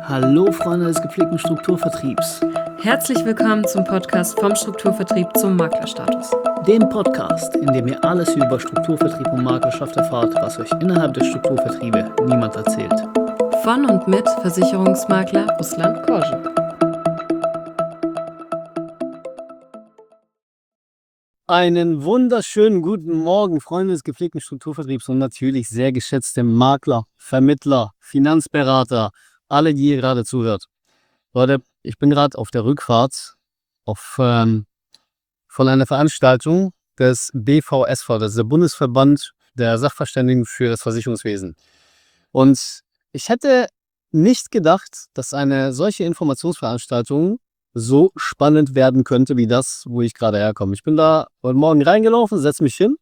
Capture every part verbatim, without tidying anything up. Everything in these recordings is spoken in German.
Hallo Freunde des gepflegten Strukturvertriebs, Herzlich willkommen zum Podcast vom Strukturvertrieb zum Maklerstatus. dem Podcast, in dem ihr alles über Strukturvertrieb und Maklerschaft erfahrt, was euch innerhalb der Strukturvertriebe niemand erzählt. Von und mit Versicherungsmakler Russland Korschen. Einen wunderschönen guten Morgen, Freunde des gepflegten Strukturvertriebs und natürlich sehr geschätzte Makler, Vermittler, Finanzberater, alle, die ihr gerade zuhört. Leute, ich bin gerade auf der Rückfahrt auf, ähm, von einer Veranstaltung des B V S V, das ist der Bundesverband der Sachverständigen für das Versicherungswesen. Und ich hätte nicht gedacht, dass eine solche Informationsveranstaltung so spannend werden könnte, wie das, wo ich gerade herkomme. Ich bin da heute Morgen reingelaufen, setze mich hin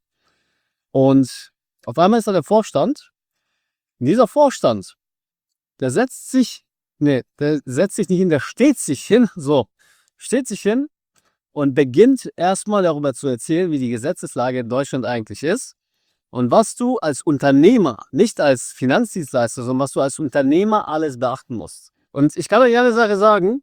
und auf einmal ist da der Vorstand. Und dieser Vorstand, der setzt sich, nee, der setzt sich nicht hin, der steht sich hin, so, steht sich hin und beginnt erstmal darüber zu erzählen, wie die Gesetzeslage in Deutschland eigentlich ist und was du als Unternehmer, nicht als Finanzdienstleister, sondern was du als Unternehmer alles beachten musst. Und ich kann euch eine Sache sagen,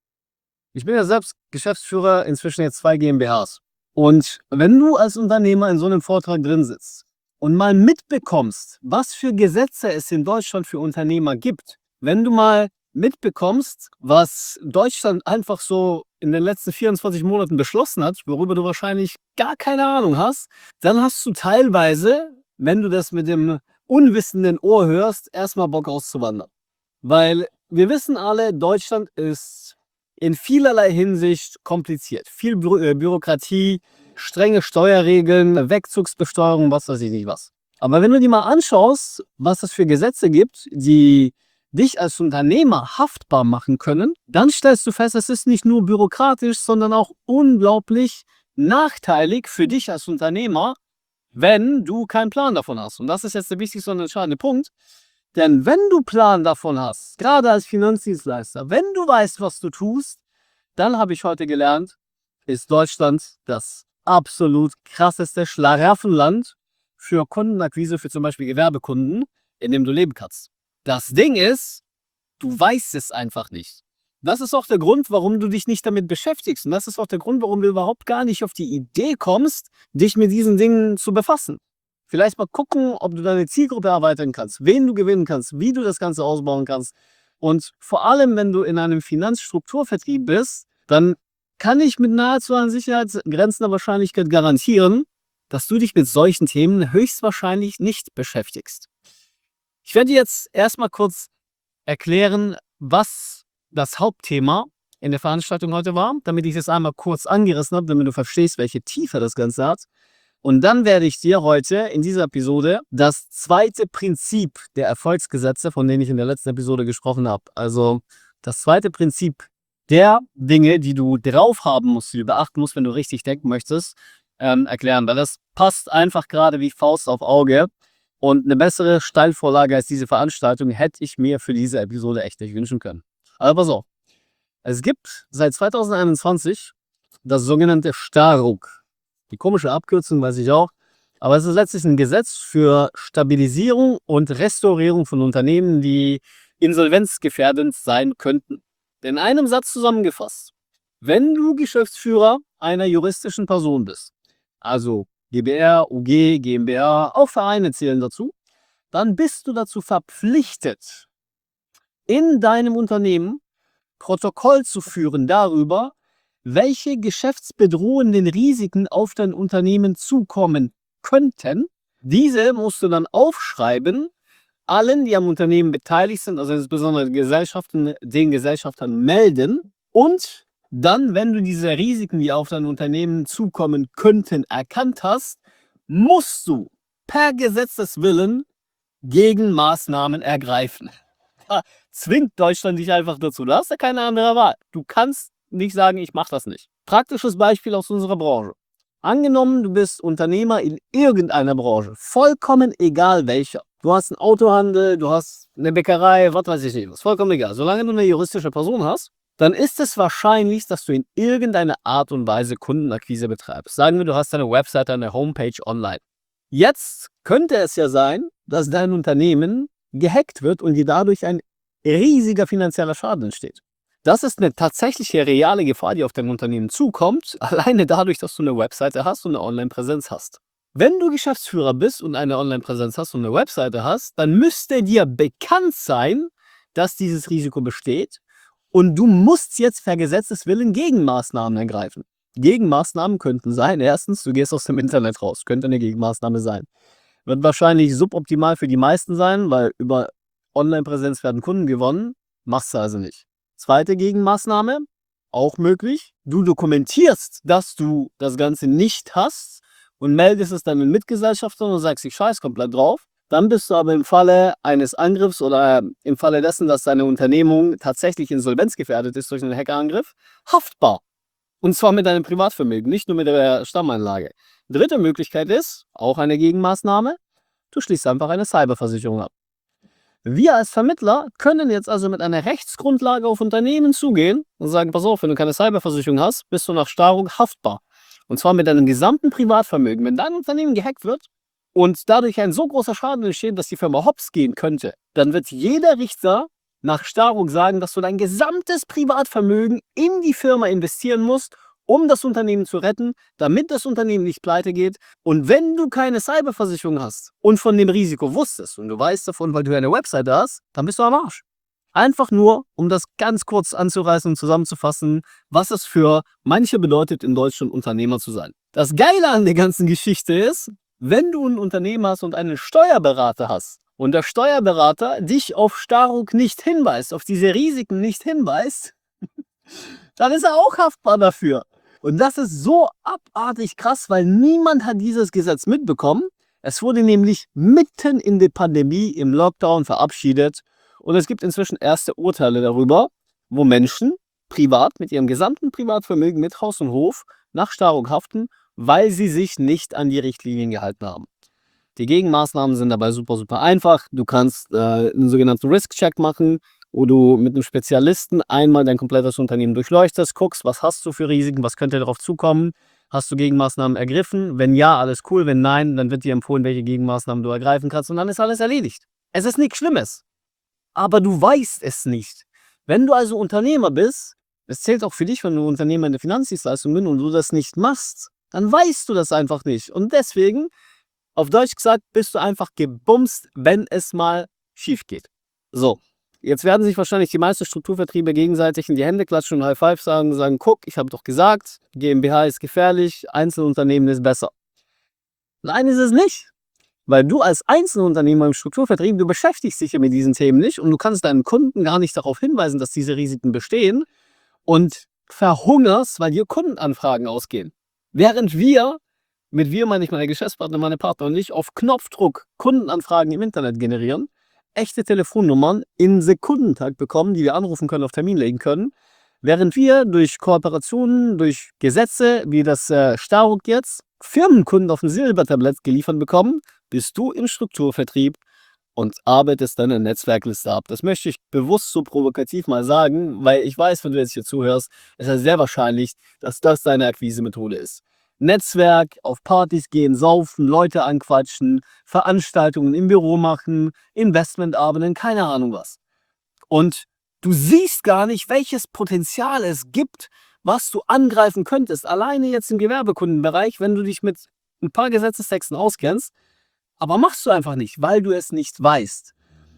ich bin ja selbst Geschäftsführer inzwischen jetzt zwei GmbHs. Und wenn du als Unternehmer in so einem Vortrag drin sitzt und mal mitbekommst, was für Gesetze es in Deutschland für Unternehmer gibt, wenn du mal mitbekommst, was Deutschland einfach so in den letzten vierundzwanzig Monaten beschlossen hat, worüber du wahrscheinlich gar keine Ahnung hast, dann hast du teilweise, wenn du das mit dem unwissenden Ohr hörst, erstmal Bock auszuwandern. Weil wir wissen alle, Deutschland ist in vielerlei Hinsicht kompliziert. Viel Bü äh, Bürokratie, strenge Steuerregeln, Wegzugsbesteuerung, was weiß ich nicht was. Aber wenn du dir mal anschaust, was es für Gesetze gibt, die dich als Unternehmer haftbar machen können, dann stellst du fest, es ist nicht nur bürokratisch, sondern auch unglaublich nachteilig für dich als Unternehmer, wenn du keinen Plan davon hast. Und das ist jetzt der wichtigste und entscheidende Punkt. Denn wenn du Plan davon hast, gerade als Finanzdienstleister, wenn du weißt, was du tust, dann habe ich heute gelernt, ist Deutschland das absolut krasseste Schlaraffenland für Kundenakquise, für zum Beispiel Gewerbekunden, in dem du leben kannst. Das Ding ist, du weißt es einfach nicht. Das ist auch der Grund, warum du dich nicht damit beschäftigst. Und das ist auch der Grund, warum du überhaupt gar nicht auf die Idee kommst, dich mit diesen Dingen zu befassen. Vielleicht mal gucken, ob du deine Zielgruppe erweitern kannst, wen du gewinnen kannst, wie du das Ganze ausbauen kannst. Und vor allem, wenn du in einem Finanzstrukturvertrieb bist, dann kann ich mit nahezu an sicherheitsgrenzender Wahrscheinlichkeit garantieren, dass du dich mit solchen Themen höchstwahrscheinlich nicht beschäftigst. Ich werde dir jetzt erstmal kurz erklären, was das Hauptthema in der Veranstaltung heute war, damit ich das einmal kurz angerissen habe, damit du verstehst, welche Tiefe das Ganze hat. Und dann werde ich dir heute in dieser Episode das zweite Prinzip der Erfolgsgesetze, von denen ich in der letzten Episode gesprochen habe, also das zweite Prinzip der Dinge, die du drauf haben musst, die du beachten musst, wenn du richtig denken möchtest, ähm, erklären. Weil das passt einfach gerade wie Faust auf Auge. Und eine bessere Steilvorlage als diese Veranstaltung hätte ich mir für diese Episode echt nicht wünschen können. Aber pass auf. Es gibt seit zweitausendeinundzwanzig das sogenannte STARUG. Die komische Abkürzung weiß ich auch. Aber es ist letztlich ein Gesetz für Stabilisierung und Restaurierung von Unternehmen, die insolvenzgefährdend sein könnten. In einem Satz zusammengefasst. Wenn du Geschäftsführer einer juristischen Person bist, also G b R, U G, GmbH, auch Vereine zählen dazu, dann bist du dazu verpflichtet, in deinem Unternehmen Protokoll zu führen darüber, welche geschäftsbedrohenden Risiken auf dein Unternehmen zukommen könnten. Diese musst du dann aufschreiben, allen, die am Unternehmen beteiligt sind, also insbesondere Gesellschaften, den Gesellschaftern melden und dann, wenn du diese Risiken, die auf dein Unternehmen zukommen könnten, erkannt hast, musst du per Gesetzeswillen Gegenmaßnahmen ergreifen. Da zwingt Deutschland dich einfach dazu. Du hast ja keine andere Wahl. Du kannst nicht sagen, ich mache das nicht. Praktisches Beispiel aus unserer Branche. Angenommen, du bist Unternehmer in irgendeiner Branche, vollkommen egal welcher. Du hast einen Autohandel, du hast eine Bäckerei, was weiß ich nicht, was vollkommen egal. Solange du eine juristische Person hast, dann ist es wahrscheinlich, dass du in irgendeiner Art und Weise Kundenakquise betreibst. Sagen wir, du hast eine Website, eine Homepage online. Jetzt könnte es ja sein, dass dein Unternehmen gehackt wird und dir dadurch ein riesiger finanzieller Schaden entsteht. Das ist eine tatsächliche reale Gefahr, die auf dein Unternehmen zukommt, alleine dadurch, dass du eine Webseite hast und eine Online-Präsenz hast. Wenn du Geschäftsführer bist und eine Online-Präsenz hast und eine Webseite hast, dann müsste dir bekannt sein, dass dieses Risiko besteht und du musst jetzt per Gesetzeswillen Gegenmaßnahmen ergreifen. Gegenmaßnahmen könnten sein, erstens, du gehst aus dem Internet raus, könnte eine Gegenmaßnahme sein. Wird wahrscheinlich suboptimal für die meisten sein, weil über Online-Präsenz werden Kunden gewonnen, machst du also nicht. Zweite Gegenmaßnahme, auch möglich, du dokumentierst, dass du das Ganze nicht hast und meldest es dann den Mitgesellschaftern und sagst, ich scheiß komplett drauf. Dann bist du aber im Falle eines Angriffs oder im Falle dessen, dass deine Unternehmung tatsächlich insolvenzgefährdet ist durch einen Hackerangriff, haftbar. Und zwar mit deinem Privatvermögen, nicht nur mit der Stammanlage. Dritte Möglichkeit ist, auch eine Gegenmaßnahme, du schließt einfach eine Cyberversicherung ab. Wir als Vermittler können jetzt also mit einer Rechtsgrundlage auf Unternehmen zugehen und sagen, pass auf, wenn du keine Cyberversicherung hast, bist du nach Starrung haftbar. Und zwar mit deinem gesamten Privatvermögen. Wenn dein Unternehmen gehackt wird und dadurch ein so großer Schaden entsteht, dass die Firma hops gehen könnte, dann wird jeder Richter nach Starrung sagen, dass du dein gesamtes Privatvermögen in die Firma investieren musst, um das Unternehmen zu retten, damit das Unternehmen nicht pleite geht. Und wenn du keine Cyberversicherung hast und von dem Risiko wusstest und du weißt davon, weil du eine Webseite hast, dann bist du am Arsch. Einfach nur, um das ganz kurz anzureißen und zusammenzufassen, was es für manche bedeutet, in Deutschland Unternehmer zu sein. Das Geile an der ganzen Geschichte ist, wenn du ein Unternehmen hast und einen Steuerberater hast und der Steuerberater dich auf Starrung nicht hinweist, auf diese Risiken nicht hinweist, dann ist er auch haftbar dafür. Und das ist so abartig krass, weil niemand hat dieses Gesetz mitbekommen. Es wurde nämlich mitten in der Pandemie im Lockdown verabschiedet. Und es gibt inzwischen erste Urteile darüber, wo Menschen privat mit ihrem gesamten Privatvermögen mit Haus und Hof nach Starrung haften, weil sie sich nicht an die Richtlinien gehalten haben. Die Gegenmaßnahmen sind dabei super, super einfach. Du kannst äh, einen sogenannten Risk-Check machen, wo du mit einem Spezialisten einmal dein komplettes Unternehmen durchleuchtest, guckst, was hast du für Risiken, was könnte darauf zukommen, hast du Gegenmaßnahmen ergriffen? Wenn ja, alles cool. Wenn nein, dann wird dir empfohlen, welche Gegenmaßnahmen du ergreifen kannst und dann ist alles erledigt. Es ist nichts Schlimmes. Aber du weißt es nicht. Wenn du also Unternehmer bist, es zählt auch für dich, wenn du Unternehmer in der Finanzdienstleistung bist und du das nicht machst, dann weißt du das einfach nicht. Und deswegen, auf Deutsch gesagt, bist du einfach gebumst, wenn es mal schief geht. So, jetzt werden sich wahrscheinlich die meisten Strukturvertriebe gegenseitig in die Hände klatschen und High Five sagen, sagen, guck, ich habe doch gesagt, GmbH ist gefährlich, Einzelunternehmen ist besser. Nein, ist es nicht. Weil du als Einzelunternehmer im Strukturvertrieb, du beschäftigst dich ja mit diesen Themen nicht und du kannst deinen Kunden gar nicht darauf hinweisen, dass diese Risiken bestehen und verhungerst, weil dir Kundenanfragen ausgehen. Während wir, mit wir meine ich meine Geschäftspartner, meine Partner und ich, auf Knopfdruck Kundenanfragen im Internet generieren, echte Telefonnummern in Sekundentakt bekommen, die wir anrufen können, auf Termin legen können, während wir durch Kooperationen, durch Gesetze, wie das äh, Starrung jetzt, Firmenkunden auf ein Silbertablett geliefert bekommen, bist du im Strukturvertrieb und arbeitest deine Netzwerkliste ab. Das möchte ich bewusst so provokativ mal sagen, weil ich weiß, wenn du jetzt hier zuhörst, ist es sehr wahrscheinlich, dass das deine Akquise-Methode ist. Netzwerk, auf Partys gehen, saufen, Leute anquatschen, Veranstaltungen im Büro machen, Investmentabenden, keine Ahnung was. Und du siehst gar nicht, welches Potenzial es gibt, was du angreifen könntest. Alleine jetzt im Gewerbekundenbereich, wenn du dich mit ein paar Gesetzestexten auskennst, aber machst du einfach nicht, weil du es nicht weißt.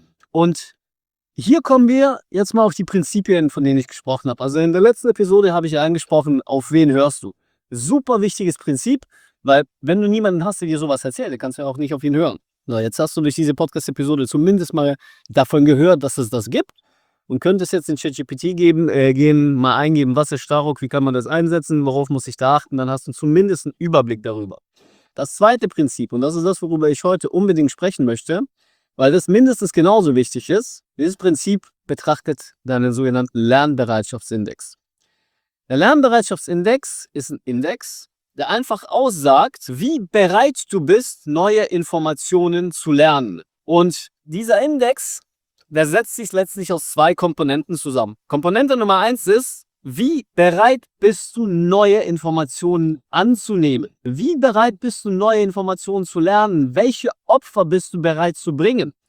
Und hier kommen wir jetzt mal auf die Prinzipien, von denen ich gesprochen habe. Also in der letzten Episode habe ich ja angesprochen, auf wen hörst du. Super wichtiges Prinzip, weil wenn du niemanden hast, der dir sowas erzählt, dann kannst du ja auch nicht auf ihn hören. So, jetzt hast du durch diese Podcast-Episode zumindest mal davon gehört, dass es das gibt und könntest jetzt in ChatGPT geben, äh, gehen, mal eingeben, was ist Starrung, wie kann man das einsetzen, worauf muss ich da achten, dann hast du zumindest einen Überblick darüber. Das zweite Prinzip, und das ist das, worüber ich heute unbedingt sprechen möchte, weil das mindestens genauso wichtig ist, dieses Prinzip betrachtet deinen sogenannten Lernbereitschaftsindex. Der Lernbereitschaftsindex ist ein Index, der einfach aussagt, wie bereit du bist, neue Informationen zu lernen. Und dieser Index, der setzt sich letztlich aus zwei Komponenten zusammen. Komponente Nummer eins ist, wie bereit bist du, neue Informationen anzunehmen? Wie bereit bist du, neue Informationen zu lernen? Welche Opfer bist du bereit zu bringen?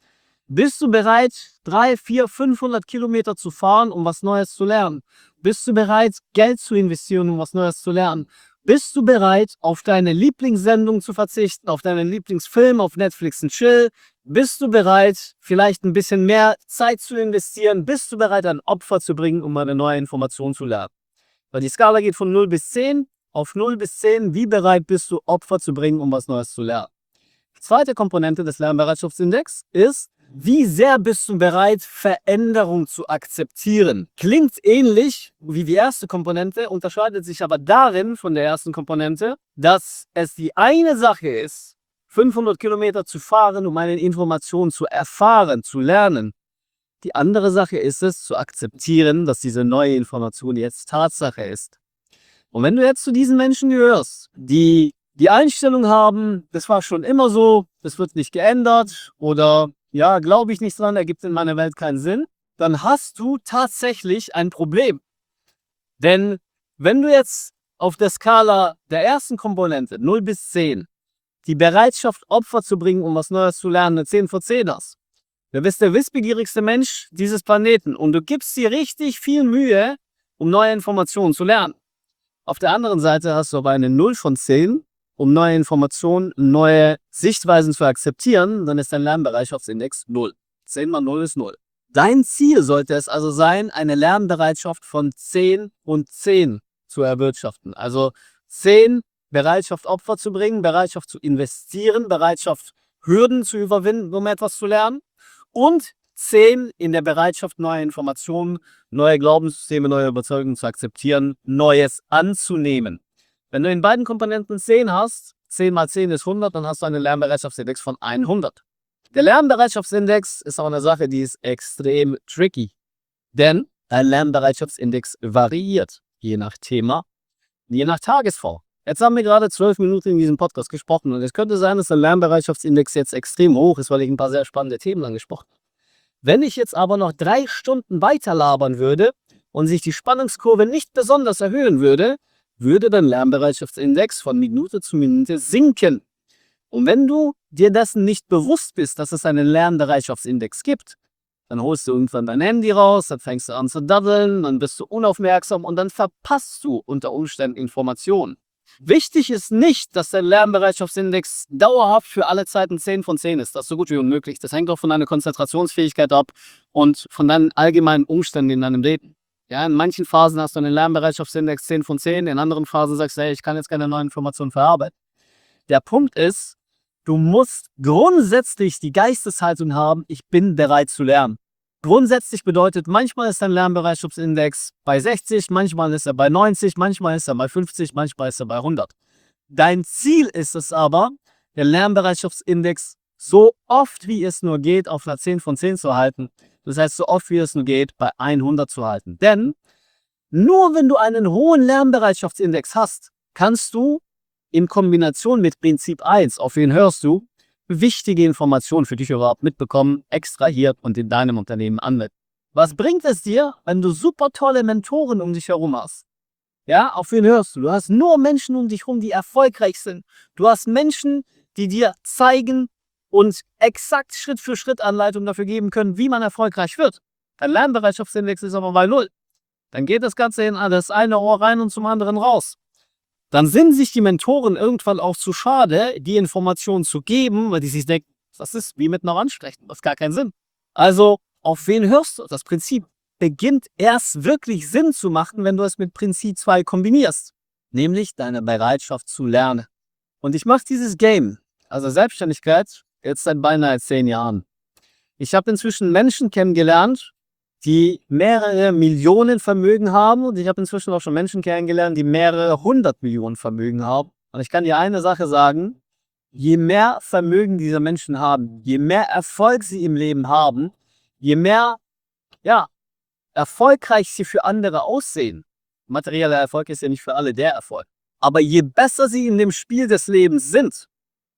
Bist du bereit, drei, vier, fünfhundert Kilometer zu fahren, um was Neues zu lernen? Bist du bereit, Geld zu investieren, um was Neues zu lernen? Bist du bereit, auf deine Lieblingssendung zu verzichten, auf deinen Lieblingsfilm, auf Netflix und Chill? Bist du bereit, vielleicht ein bisschen mehr Zeit zu investieren? Bist du bereit, ein Opfer zu bringen, um eine neue Information zu lernen? Weil die Skala geht von null bis zehn. Auf null bis zehn, wie bereit bist du, Opfer zu bringen, um was Neues zu lernen? Die zweite Komponente des Lernbereitschaftsindex ist, wie sehr bist du bereit, Veränderung zu akzeptieren? Klingt ähnlich wie die erste Komponente, unterscheidet sich aber darin von der ersten Komponente, dass es die eine Sache ist, fünfhundert Kilometer zu fahren, um eine Information zu erfahren, zu lernen. Die andere Sache ist es, zu akzeptieren, dass diese neue Information jetzt Tatsache ist. Und wenn du jetzt zu diesen Menschen gehörst, die die Einstellung haben, das war schon immer so, das wird nicht geändert oder ja, glaube ich nicht dran, ergibt in meiner Welt keinen Sinn, dann hast du tatsächlich ein Problem. Denn wenn du jetzt auf der Skala der ersten Komponente null bis zehn die Bereitschaft, Opfer zu bringen, um was Neues zu lernen, eine zehn von zehn hast, du bist der wissbegierigste Mensch dieses Planeten und du gibst dir richtig viel Mühe, um neue Informationen zu lernen. Auf der anderen Seite hast du aber eine null von zehn, um neue Informationen, neue Sichtweisen zu akzeptieren, dann ist dein Lernbereitschaftsindex null. zehn mal null ist null. Dein Ziel sollte es also sein, eine Lernbereitschaft von zehn und zehn zu erwirtschaften. Also zehn Bereitschaft, Opfer zu bringen, Bereitschaft zu investieren, Bereitschaft, Hürden zu überwinden, um etwas zu lernen. Und zehn in der Bereitschaft, neue Informationen, neue Glaubenssysteme, neue Überzeugungen zu akzeptieren, Neues anzunehmen. Wenn du in beiden Komponenten zehn hast, zehn mal zehn ist hundert, dann hast du einen Lernbereitschaftsindex von hundert. Der Lernbereitschaftsindex ist auch eine Sache, die ist extrem tricky. Denn ein Lernbereitschaftsindex variiert, je nach Thema, je nach Tagesform. Jetzt haben wir gerade zwölf Minuten in diesem Podcast gesprochen und es könnte sein, dass der Lernbereitschaftsindex jetzt extrem hoch ist, weil ich ein paar sehr spannende Themen angesprochen habe. Wenn ich jetzt aber noch drei Stunden weiter labern würde und sich die Spannungskurve nicht besonders erhöhen würde, würde dein Lernbereitschaftsindex von Minute zu Minute sinken. Und wenn du dir dessen nicht bewusst bist, dass es einen Lernbereitschaftsindex gibt, dann holst du irgendwann dein Handy raus, dann fängst du an zu daddeln, dann bist du unaufmerksam und dann verpasst du unter Umständen Informationen. Wichtig ist nicht, dass der Lernbereitschaftsindex dauerhaft für alle Zeiten zehn von zehn ist. Das ist so gut wie unmöglich. Das hängt auch von deiner Konzentrationsfähigkeit ab und von deinen allgemeinen Umständen in deinem Leben. Ja, in manchen Phasen hast du einen Lernbereitschaftsindex zehn von zehn, in anderen Phasen sagst du, hey, ich kann jetzt keine neuen Informationen verarbeiten. Der Punkt ist, du musst grundsätzlich die Geisteshaltung haben, ich bin bereit zu lernen. Grundsätzlich bedeutet, manchmal ist dein Lernbereitschaftsindex bei sechzig, manchmal ist er bei neunzig, manchmal ist er bei fünfzig, manchmal ist er bei hundert. Dein Ziel ist es aber, den Lernbereitschaftsindex so oft wie es nur geht auf einer zehn von zehn zu halten. Das heißt, so oft wie es nur geht, bei hundert zu halten. Denn nur wenn du einen hohen Lernbereitschaftsindex hast, kannst du in Kombination mit Prinzip eins, auf wen hörst du, wichtige Informationen für dich überhaupt mitbekommen, extrahiert und in deinem Unternehmen anwenden. Was bringt es dir, wenn du super tolle Mentoren um dich herum hast? Ja, auf wen hörst du? Du hast nur Menschen um dich herum, die erfolgreich sind. Du hast Menschen, die dir zeigen und exakt Schritt für Schritt Anleitungen dafür geben können, wie man erfolgreich wird. Dein Lernbereitschaftsindex ist aber bei null. Dann geht das Ganze in das eine Ohr rein und zum anderen raus. Dann sind sich die Mentoren irgendwann auch zu schade, die Informationen zu geben, weil die sich denken, das ist wie mit einer Wand sprechen, das hat gar keinen Sinn. Also, auf wen hörst du? Das Prinzip beginnt erst wirklich Sinn zu machen, wenn du es mit Prinzip zwei kombinierst, nämlich deine Bereitschaft zu lernen. Und ich mache dieses Game, also Selbstständigkeit, jetzt seit beinahe zehn Jahren. Ich habe inzwischen Menschen kennengelernt, die mehrere Millionen Vermögen haben und ich habe inzwischen auch schon Menschen kennengelernt, die mehrere hundert Millionen Vermögen haben. Und ich kann dir eine Sache sagen, je mehr Vermögen diese Menschen haben, je mehr Erfolg sie im Leben haben, je mehr ja, erfolgreich sie für andere aussehen, materieller Erfolg ist ja nicht für alle der Erfolg, aber je besser sie in dem Spiel des Lebens sind,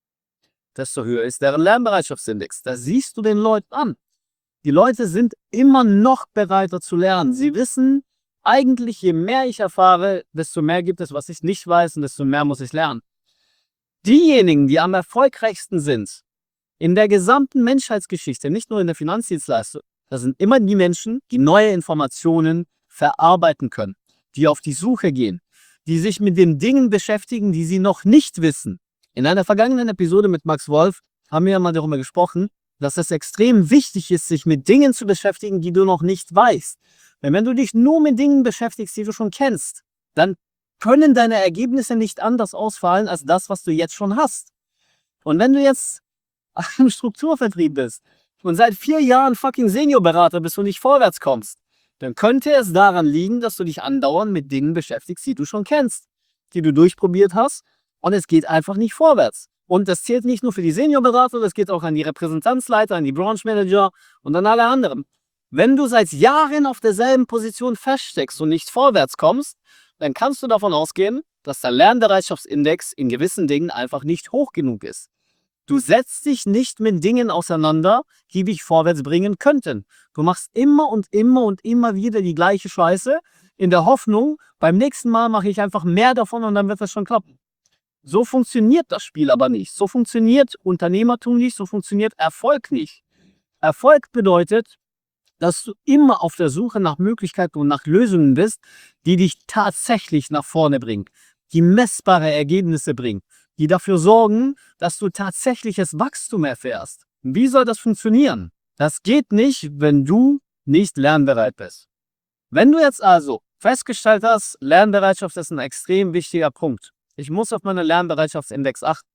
desto höher ist deren Lernbereitschaftsindex. Das siehst du den Leuten an. Die Leute sind immer noch bereiter zu lernen. Sie wissen eigentlich, je mehr ich erfahre, desto mehr gibt es, was ich nicht weiß und desto mehr muss ich lernen. Diejenigen, die am erfolgreichsten sind, In der gesamten Menschheitsgeschichte, nicht nur in der Finanzdienstleistung, das sind immer die Menschen, die neue Informationen verarbeiten können, die auf die Suche gehen, die sich mit den Dingen beschäftigen, die sie noch nicht wissen. In einer vergangenen Episode mit Max Wolf haben wir ja mal darüber gesprochen, dass es extrem wichtig ist, sich mit Dingen zu beschäftigen, die du noch nicht weißt. Denn wenn du dich nur mit Dingen beschäftigst, die du schon kennst, dann können deine Ergebnisse nicht anders ausfallen als das, was du jetzt schon hast. Und wenn du jetzt im Strukturvertrieb bist und seit vier Jahren fucking Seniorberater bist und nicht vorwärts kommst, dann könnte es daran liegen, dass du dich andauernd mit Dingen beschäftigst, die du schon kennst, die du durchprobiert hast, und es geht einfach nicht vorwärts. Und das zählt nicht nur für die Seniorberater, das geht auch an die Repräsentanzleiter, an die Branch Manager und an alle anderen. Wenn du seit Jahren auf derselben Position feststeckst und nicht vorwärts kommst, dann kannst du davon ausgehen, dass der Lernbereitschaftsindex in gewissen Dingen einfach nicht hoch genug ist. Du setzt dich nicht mit Dingen auseinander, die dich vorwärts bringen könnten. Du machst immer und immer und immer wieder die gleiche Scheiße, in der Hoffnung, beim nächsten Mal mache ich einfach mehr davon und dann wird das schon klappen. So funktioniert das Spiel aber nicht. So funktioniert Unternehmertum nicht, so funktioniert Erfolg nicht. Erfolg bedeutet, dass du immer auf der Suche nach Möglichkeiten und nach Lösungen bist, die dich tatsächlich nach vorne bringen, die messbare Ergebnisse bringen, die dafür sorgen, dass du tatsächliches Wachstum erfährst. Wie soll das funktionieren? Das geht nicht, wenn du nicht lernbereit bist. Wenn du jetzt also festgestellt hast, Lernbereitschaft ist ein extrem wichtiger Punkt. Ich muss auf meine Lernbereitschaftsindex achten.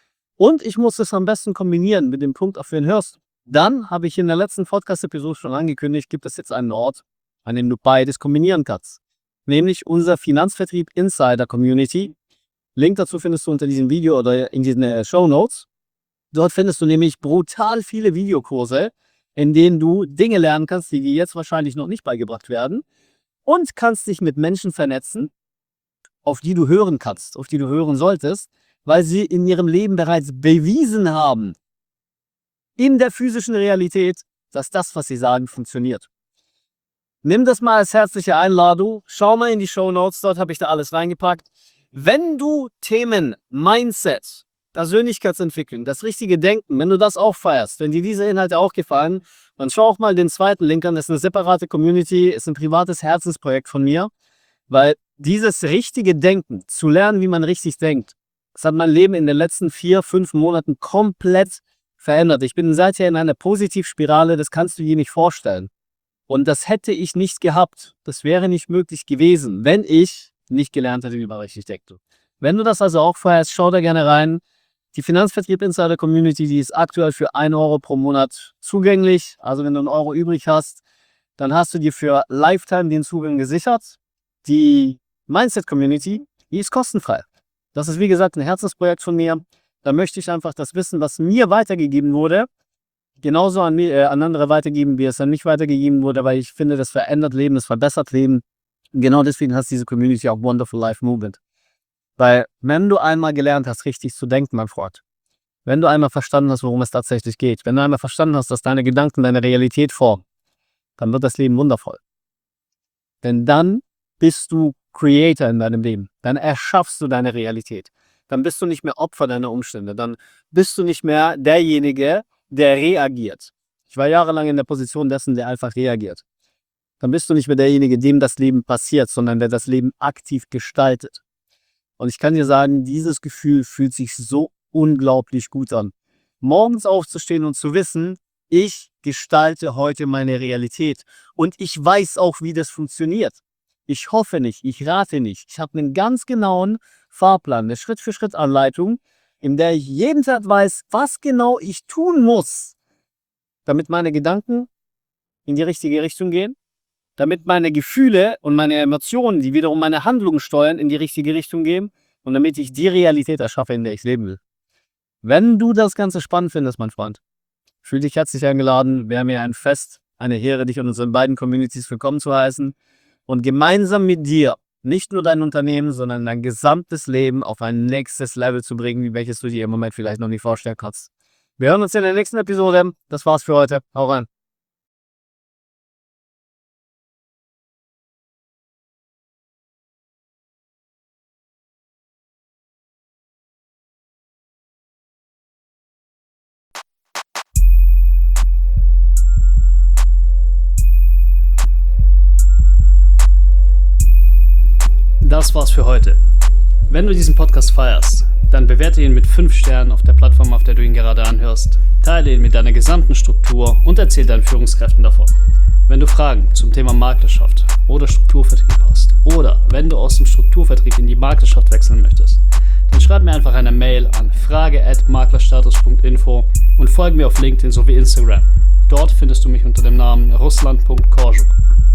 Und ich muss es am besten kombinieren mit dem Punkt, auf wen hörst du. Dann habe ich in der letzten Podcast-Episode schon angekündigt, gibt es jetzt einen Ort, an dem du beides kombinieren kannst. Nämlich unser Finanzvertrieb Insider Community. Link dazu findest du unter diesem Video oder in den äh, Show Notes. Dort findest du nämlich brutal viele Videokurse, in denen du Dinge lernen kannst, die dir jetzt wahrscheinlich noch nicht beigebracht werden, und kannst dich mit Menschen vernetzen, auf die du hören kannst, auf die du hören solltest, weil sie in ihrem Leben bereits bewiesen haben, in der physischen Realität, dass das, was sie sagen, funktioniert. Nimm das mal als herzliche Einladung, schau mal in die Show Notes, dort habe ich da alles reingepackt. Wenn du Themen Mindset, Persönlichkeitsentwicklung, das richtige Denken, wenn du das auch feierst, wenn dir diese Inhalte auch gefallen, dann schau auch mal den zweiten Link an. Das ist eine separate Community, ist ein privates Herzensprojekt von mir, weil dieses richtige Denken, zu lernen, wie man richtig denkt, das hat mein Leben in den letzten vier, fünf Monaten komplett verändert. Ich bin seither in einer Positivspirale, das kannst du dir nicht vorstellen. Und das hätte ich nicht gehabt. Das wäre nicht möglich gewesen, wenn ich nicht gelernt hätte, wie man richtig denkt. Wenn du das also auch feierst, schau da gerne rein. Die Finanzvertrieb Insider Community, die ist aktuell für ein Euro pro Monat zugänglich. Also wenn du einen Euro übrig hast, dann hast du dir für Lifetime den Zugang gesichert. Die Mindset Community, die ist kostenfrei. Das ist wie gesagt ein Herzensprojekt von mir. Da möchte ich einfach das Wissen, was mir weitergegeben wurde, genauso an, mir, äh, an andere weitergeben, wie es an mich weitergegeben wurde, weil ich finde, das verändert Leben, das verbessert Leben. Genau deswegen hast diese Community auch Wonderful Life Movement. Weil wenn du einmal gelernt hast, richtig zu denken, mein Freund, wenn du einmal verstanden hast, worum es tatsächlich geht, wenn du einmal verstanden hast, dass deine Gedanken deine Realität formen, dann wird das Leben wundervoll. Denn dann bist du Creator in deinem Leben. Dann erschaffst du deine Realität. Dann bist du nicht mehr Opfer deiner Umstände. Dann bist du nicht mehr derjenige, der reagiert. Ich war jahrelang in der Position dessen, der einfach reagiert. Dann bist du nicht mehr derjenige, dem das Leben passiert, sondern der das Leben aktiv gestaltet. Und ich kann dir sagen, dieses Gefühl fühlt sich so unglaublich gut an. Morgens aufzustehen und zu wissen, ich gestalte heute meine Realität. Und ich weiß auch, wie das funktioniert. Ich hoffe nicht, ich rate nicht. Ich habe einen ganz genauen Fahrplan, eine Schritt-für-Schritt-Anleitung, in der ich jeden Tag weiß, was genau ich tun muss, damit meine Gedanken in die richtige Richtung gehen, damit meine Gefühle und meine Emotionen, die wiederum meine Handlungen steuern, in die richtige Richtung gehen und damit ich die Realität erschaffe, in der ich leben will. Wenn du das Ganze spannend findest, mein Freund, fühl dich herzlich eingeladen, wäre mir ein Fest, eine Ehre, dich in unseren beiden Communities willkommen zu heißen und gemeinsam mit dir nicht nur dein Unternehmen, sondern dein gesamtes Leben auf ein nächstes Level zu bringen, wie welches du dir im Moment vielleicht noch nicht vorstellen kannst. Wir hören uns in der nächsten Episode. Das war's für heute. Hau rein. das war's für heute. Wenn du diesen Podcast feierst, dann bewerte ihn mit fünf Sternen auf der Plattform, auf der du ihn gerade anhörst. Teile ihn mit deiner gesamten Struktur und erzähl deinen Führungskräften davon. Wenn du Fragen zum Thema Maklerschaft oder Strukturvertrieb hast oder wenn du aus dem Strukturvertrieb in die Maklerschaft wechseln möchtest, dann schreib mir einfach eine Mail an frage at maklerstatus punkt info und folge mir auf LinkedIn sowie Instagram. Dort findest du mich unter dem Namen russland punkt korczuk.